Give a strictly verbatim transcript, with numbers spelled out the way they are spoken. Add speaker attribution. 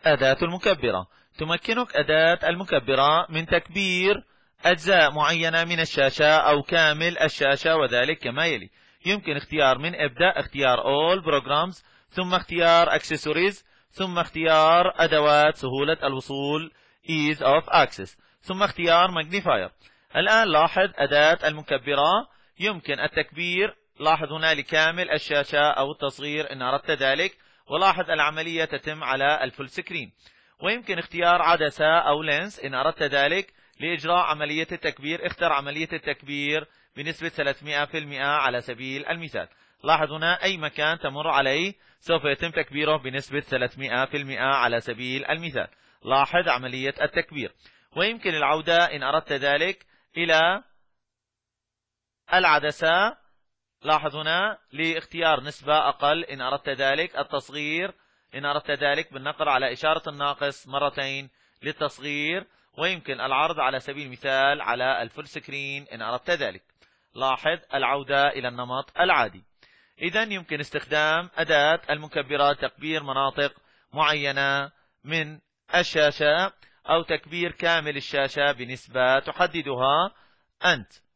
Speaker 1: أداة المكبرة. تمكنك أداة المكبرة من تكبير أجزاء معينة من الشاشة أو كامل الشاشة، وذلك كما يلي: يمكن اختيار من ابدأ، اختيار All Programs، ثم اختيار Accessories، ثم اختيار أدوات سهولة الوصول Ease of Access، ثم اختيار Magnifier. الآن لاحظ أداة المكبرة يمكن التكبير، لاحظ هنا لكامل الشاشة أو التصغير إن أردت ذلك، ولاحظ العملية تتم على الفول سكرين. ويمكن اختيار عدسة أو لينس إن أردت ذلك لإجراء عملية التكبير. اختر عملية التكبير بنسبة ثلاثمائة بالمئة على سبيل المثال. لاحظ هنا أي مكان تمر عليه سوف يتم تكبيره بنسبة ثلاثمائة بالمئة على سبيل المثال. لاحظ عملية التكبير. ويمكن العودة إن أردت ذلك إلى العدسة. لاحظ هنا لاختيار نسبة أقل إن أردت ذلك، التصغير إن أردت ذلك بالنقر على إشارة الناقص مرتين للتصغير، ويمكن العرض على سبيل المثال على الفول سكرين إن أردت ذلك. لاحظ العودة إلى النمط العادي. إذن يمكن استخدام أداة المكبرات تكبير مناطق معينة من الشاشة أو تكبير كامل الشاشة بنسبة تحددها أنت.